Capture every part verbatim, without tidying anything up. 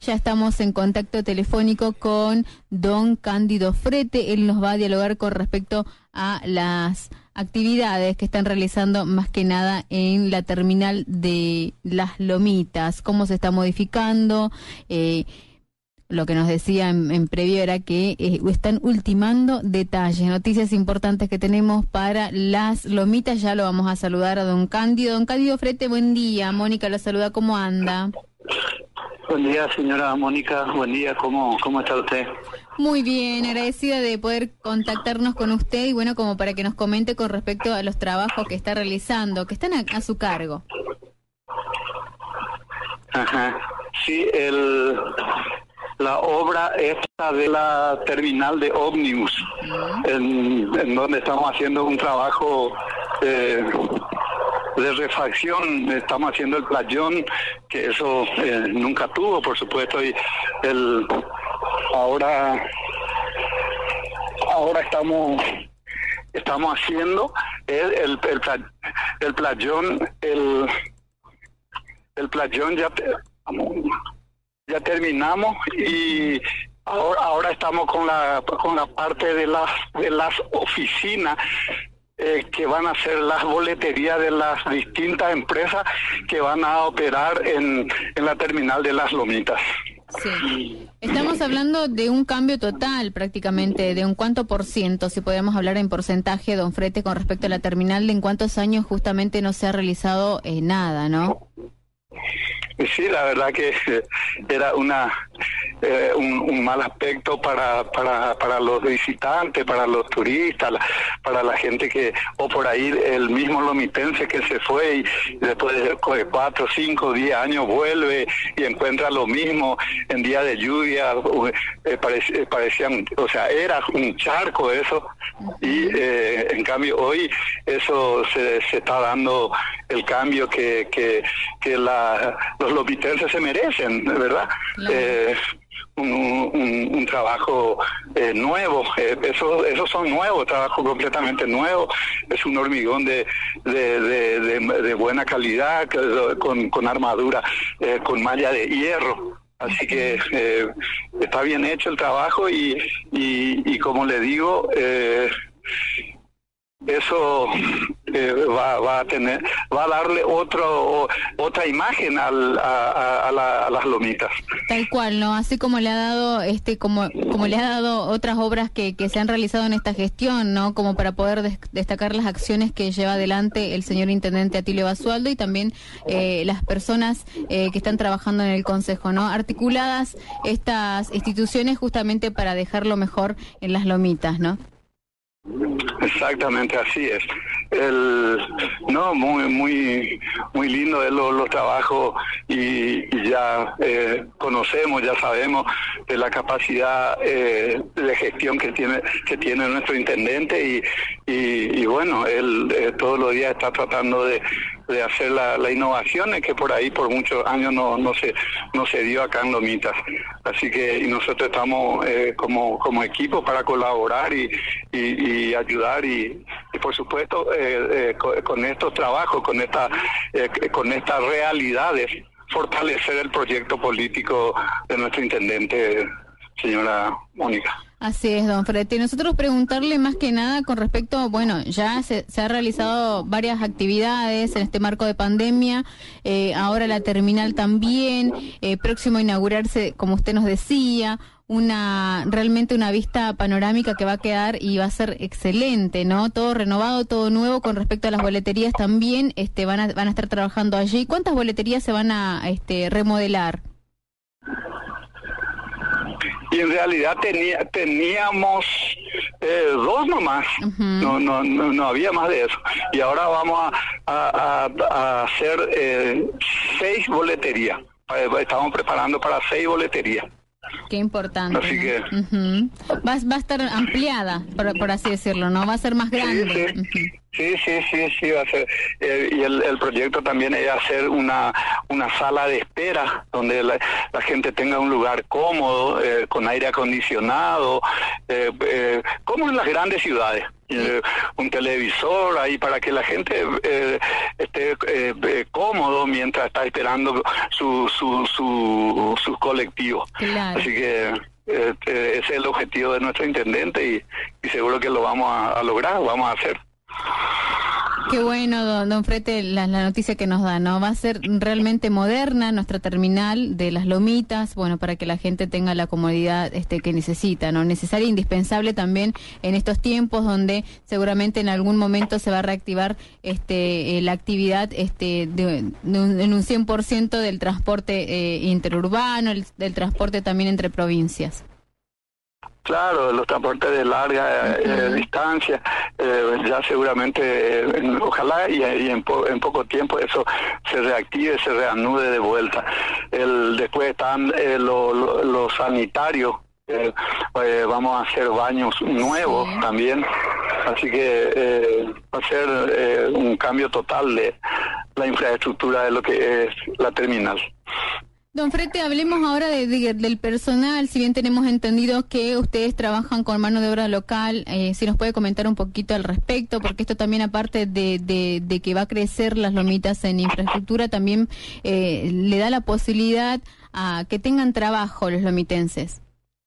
Ya estamos en contacto telefónico con don Cándido Frete. Él nos va a dialogar con respecto a las actividades que están realizando más que nada en la terminal de Las Lomitas, cómo se está modificando. Eh, lo que nos decía en, en previo era que eh, están ultimando detalles, noticias importantes que tenemos para Las Lomitas. Ya lo vamos a saludar a don Cándido. Don Cándido Frete, buen día. Mónica lo saluda, ¿cómo anda? Buen día, señora Mónica. Buen día. ¿Cómo, cómo está usted? Muy bien, agradecida de poder contactarnos con usted y bueno, como para que nos comente con respecto a los trabajos que está realizando, que están a, a su cargo. Ajá. Sí, el, la obra esta de la terminal de ómnibus, uh-huh. en, en donde estamos haciendo un trabajo eh, de refacción, estamos haciendo el playón, que eso eh, nunca tuvo, por supuesto, y el ahora ahora estamos estamos haciendo el el, el, el playón, el el playón ya ya terminamos y ahora ahora estamos con la con la parte de las de las oficinas. Eh, que van a ser las boleterías de las distintas empresas que van a operar en, en la terminal de Las Lomitas. Sí. Estamos hablando de un cambio total prácticamente, de un cuánto por ciento, si podemos hablar en porcentaje, don Frete, con respecto a la terminal, de en cuántos años justamente no se ha realizado eh, nada, ¿no? Sí, la verdad que era una eh, un, un mal aspecto para para para los visitantes, para los turistas, la, para la gente que, o por ahí el mismo lomitense que se fue y después de cuatro, cinco, diez años vuelve y encuentra lo mismo en día de lluvia, eh, parec, parecían, o sea, era un charco eso, y eh, en cambio hoy eso se, se está dando el cambio que que, que la los lomitenses se merecen, ¿verdad? Claro. Eh, un, un, un trabajo eh, nuevo, eh, eso, esos son nuevos, trabajo completamente nuevo, es un hormigón de de, de, de, de buena calidad, con, con armadura, eh, con malla de hierro. Así que eh, está bien hecho el trabajo y, y, y como le digo, eh, eso eh, va, va a tener, va a darle otro otra imagen al, a, a, la, a las lomitas. Tal cual, ¿no? Así como le ha dado este, como como le ha dado otras obras que, que se han realizado en esta gestión, ¿no? Como para poder des destacar las acciones que lleva adelante el señor intendente Atilio Basualdo y también eh, las personas eh, que están trabajando en el consejo, ¿no? Articuladas estas instituciones justamente para dejarlo mejor en las lomitas, ¿no? Exactamente, así es. El no muy muy muy lindo es los, los trabajos y, y ya eh, conocemos, ya sabemos de la capacidad eh, de gestión que tiene que tiene nuestro intendente y y, y bueno, él eh, todos los días está tratando de de hacer las la innovaciones que por ahí por muchos años no no se no se dio acá en Lomitas. Así que y nosotros estamos eh, como como equipo para colaborar y y, y ayudar y, y por supuesto eh, eh, con, con estos trabajos, con esta eh, con estas realidades, fortalecer el proyecto político de nuestro intendente, señora Mónica. Así es, don Frete. Nosotros preguntarle más que nada con respecto, bueno, ya se, se ha realizado varias actividades en este marco de pandemia, eh, ahora la terminal también, eh, próximo a inaugurarse, como usted nos decía, una realmente una vista panorámica que va a quedar y va a ser excelente, ¿no? Todo renovado, todo nuevo. Con respecto a las boleterías también, este, van a van a estar trabajando allí. ¿Cuántas boleterías se van a este, remodelar? Y en realidad tenía, teníamos eh, dos nomás, uh-huh. no, no, no no había más de eso. Y ahora vamos a, a, a, a hacer eh, seis boleterías. Estamos preparando para seis boleterías. Qué importante. Así que uh-huh. va, va a estar ampliada, por, por así decirlo, ¿no? Va a ser más grande. Sí, sí, uh-huh. sí, sí, sí, sí, va a ser. Eh, y el, el proyecto también es hacer una una sala de espera donde la, la gente tenga un lugar cómodo, eh, con aire acondicionado, eh, eh, como en las grandes ciudades. eh, un televisor ahí para que la gente eh, esté eh, eh, cómodo mientras está esperando su su su, su colectivo. Claro. Así que eh, ese es el objetivo de nuestro intendente y, y seguro que lo vamos a, a lograr, vamos a hacer. Qué bueno, don, don Frete, la, la noticia que nos da, ¿no? Va a ser realmente moderna nuestra terminal de Las Lomitas, bueno, para que la gente tenga la comodidad este, que necesita, ¿no? Necesaria e indispensable también en estos tiempos donde seguramente en algún momento se va a reactivar este, eh, la actividad este, de, de un, en un cien por ciento del transporte eh, interurbano, el, del transporte también entre provincias. Claro, los transportes de larga eh, distancia, eh, ya seguramente, eh, ojalá y, y en, po, en poco tiempo eso se reactive, se reanude de vuelta. El, después están eh, los lo, lo sanitarios, eh, eh, vamos a hacer baños nuevos sí. también, así que eh, va a ser eh, un cambio total de la infraestructura de lo que es la terminal. Don Frete, hablemos ahora de, de, del personal, si bien tenemos entendido que ustedes trabajan con mano de obra local, eh, si nos puede comentar un poquito al respecto, porque esto también aparte de, de, de que va a crecer Las Lomitas en infraestructura, también eh, le da la posibilidad a que tengan trabajo los lomitenses.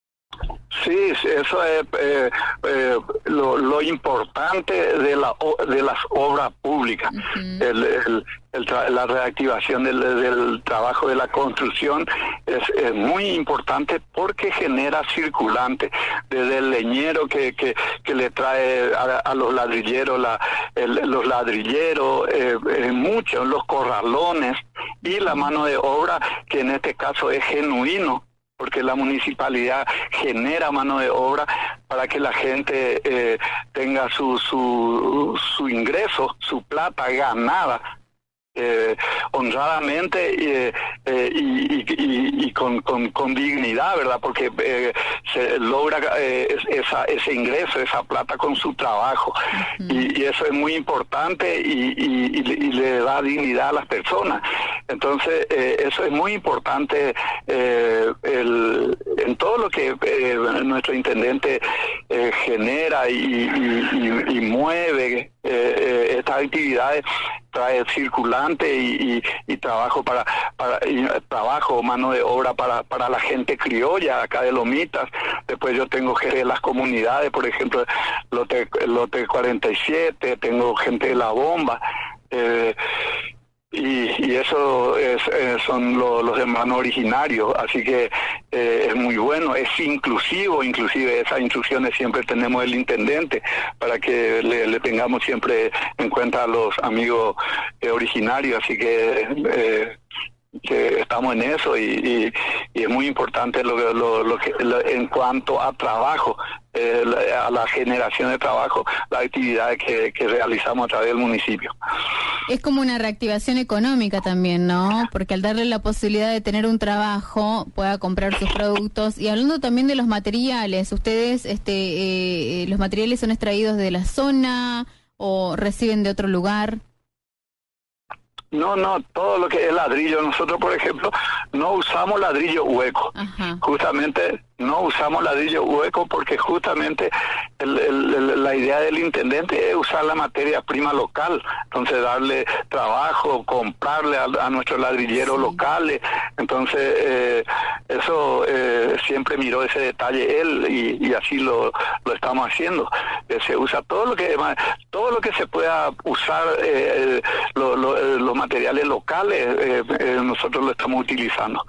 Sí, eso es eh, eh, lo, lo importante de la de las obras públicas, uh-huh. el, el, el tra- la reactivación del, del trabajo de la construcción es, es muy importante porque genera circulante, desde el leñero que que, que le trae a, a los ladrilleros, la, el, los ladrilleros, eh, eh, muchos, los corralones y la mano de obra que en este caso es genuino, porque la municipalidad genera mano de obra para que la gente eh, tenga su, su su ingreso, su plata ganada eh, honradamente eh, eh, y, y, y, y con, con, con dignidad, ¿verdad? Porque eh, se logra eh, esa, ese ingreso, esa plata con su trabajo. Uh-huh. y, y eso es muy importante y, y, y le da dignidad a las personas. Entonces, eh, eso es muy importante eh, el, en todo lo que eh, nuestro intendente eh, genera y, y, y, y mueve eh, eh, estas actividades, trae circulante y, y, y trabajo para para y trabajo mano de obra para para la gente criolla acá de Lomitas. Después yo tengo gente de las comunidades, por ejemplo, Lote, Lote cuarenta y siete, tengo gente de La Bomba. Eh, Y, y eso es, eh, son lo, los hermanos originarios, así que eh, es muy bueno, es inclusivo, inclusive esas instrucciones siempre tenemos el intendente para que le, le tengamos siempre en cuenta a los amigos eh, originarios, así que eh, que estamos en eso y, y, y es muy importante lo, lo, lo que lo, en cuanto a trabajo, eh, la, a la generación de trabajo, las actividades que, que realizamos a través del municipio. Es como una reactivación económica también, ¿no? Porque al darle la posibilidad de tener un trabajo, pueda comprar sus productos. Y hablando también de los materiales, ¿ustedes, este, eh, los materiales son extraídos de la zona o reciben de otro lugar? No, no, todo lo que es ladrillo. Nosotros, por ejemplo, no usamos ladrillo hueco. Ajá. Justamente no usamos ladrillo hueco porque justamente el, el, el, la idea del intendente es usar la materia prima local. Entonces, darle trabajo, comprarle a, a nuestros ladrilleros sí. locales. Entonces, eh, eso eh, siempre miró ese detalle él y, y así lo, lo estamos haciendo. Eh, se usa todo lo que todo lo que se pueda usar, eh, lo, lo, los materiales locales, eh, eh, nosotros lo estamos utilizando.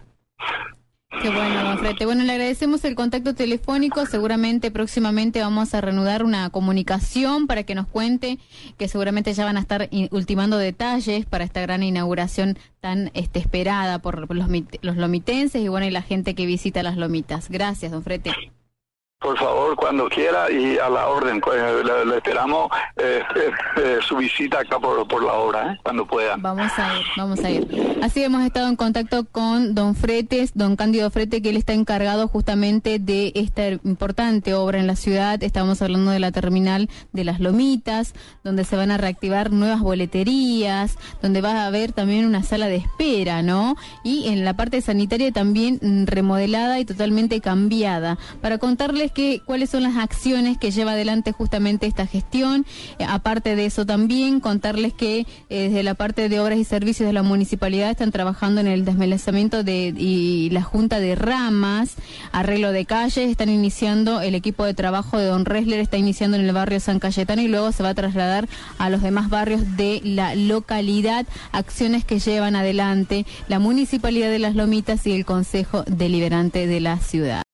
Qué bueno, don Frete. Bueno, le agradecemos el contacto telefónico. Seguramente próximamente vamos a reanudar una comunicación para que nos cuente, que seguramente ya van a estar ultimando detalles para esta gran inauguración tan este, esperada por los, los lomitenses y bueno, y la gente que visita Las Lomitas. Gracias, don Frete. Por favor, cuando quiera y a la orden, pues, le, le esperamos eh, eh, eh, su visita acá por, por la hora, ¿eh? Cuando pueda. Vamos a ir, vamos a ir. Así hemos estado en contacto con don Fretes, don Cándido Frete, que él está encargado justamente de esta importante obra en la ciudad. Estamos hablando de la terminal de Las Lomitas, donde se van a reactivar nuevas boleterías, donde va a haber también una sala de espera, ¿no? Y en la parte sanitaria también remodelada y totalmente cambiada. Para contarles contarles que cuáles son las acciones que lleva adelante justamente esta gestión. Eh, aparte de eso también contarles que eh, desde la parte de obras y servicios de la municipalidad están trabajando en el desmalezamiento de, y la junta de ramas, arreglo de calles, están iniciando, el equipo de trabajo de Don Ressler está iniciando en el barrio San Cayetano y luego se va a trasladar a los demás barrios de la localidad, acciones que llevan adelante la Municipalidad de Las Lomitas y el Consejo Deliberante de la ciudad.